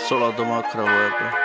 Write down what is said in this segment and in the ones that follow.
16 ਦਿਮਾਗ ਖਰਾਬ ਹੋਇਆ ਪਿਆ।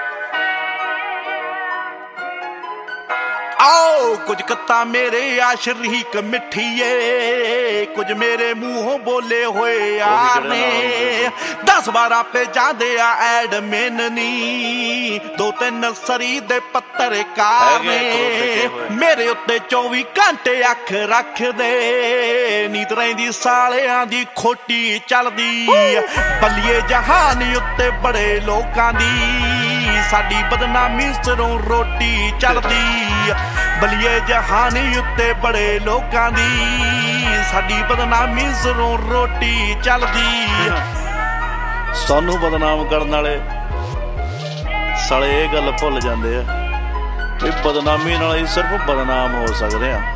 आओ कुछ कत्ता मेरे आशरीक मिठिए, कुछ मेरे मुंहों बोले होए यार ने। 10-12 पे जांदे आ एडमिन नी, 2-3 सरी दे पत्रकार ने। मेरे उत्ते 24 घंटे अख रख दे, नीत रहिंदी सालियां दी खोटी चलदी। बल्लिए जहान उत्ते बड़े लोकां दी, साडी बदनामी सिरों रोटी चलदी। बलिए जहानी उत्ते बड़े लोकां दी, साडी बदनामी सिरों रोटी चलदी। सानू बदनाम करन वाले साले ये गल भुल जांदे आ भी बदनामी नाल ही सिर्फ बदनाम हो सकदे आ,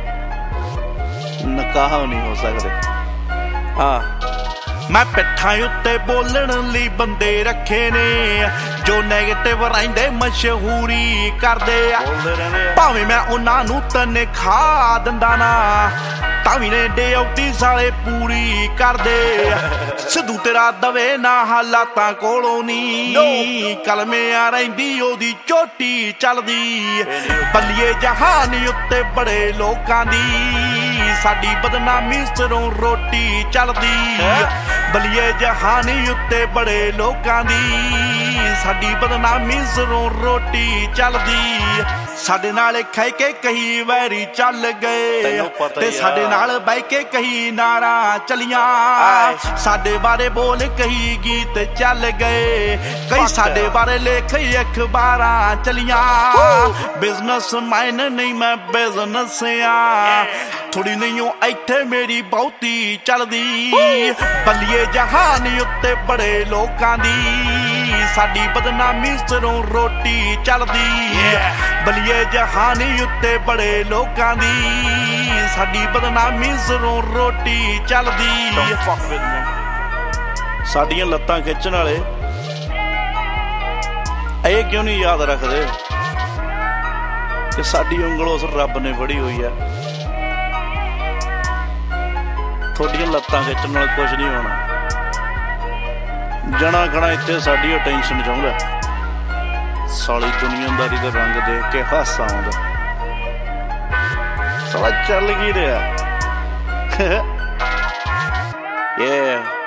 नकाह नहीं हो सकदे। मैं पिट्ठां उत्ते बोलण लई बंदे रखे ने, जो नैगेटिव रहिंदे मशहूरी करदे आ। भावें मैं उन्हां नूं तनखाह दिंदा ना, तावी ने ड्यूटी साले पूरी करदे। सिद्धू तेरा दवे ना हालातां कोलों नी, कलमे आ रहिंदी ओदी चोटी चलदी। बल्लिए जहान उत्ते बड़े लोकां दी, साडी बदनामी सिरों रोटी चलदी। बलिए जहानी उत्ते बड़े लोकां दी, साडी बदनामी सिरों रोटी चलदी। साडे नाल खाई के कई वैरी चल गए, ते साडे नाल बह के कई नारा चलियां। साडे बारे बोल कई गीत चल गए, कई साडे बारे लेख अखबारां चलियां। बिजनेस मैन नहीं मैं बिजनेस आ, थोड़ी नहीं इत्थे मेरी बहुती चलदी। बल्लिए जहान उत्ते बड़े लोकां दी, साडी बदनामी सिरों रोटी चलदी। बल्लिए जहानी उत्ते बड़े लोकां दी, साडी बदनामी सिरों रोटी चलदी। साडियां लत्तां खिच्चण वाले ये क्यों नहीं याद रखदे कि साडी उंगल उस रब ने फड़ी हुई है। थोड़ियां लत्तां खिच्चण नाल कुछ नहीं होना, जना खना इत्थे साडी अटेंशन चाहुंदा। साली दुनियादारी दे रंग देख के हासा आउंदा, साला चल की रहा।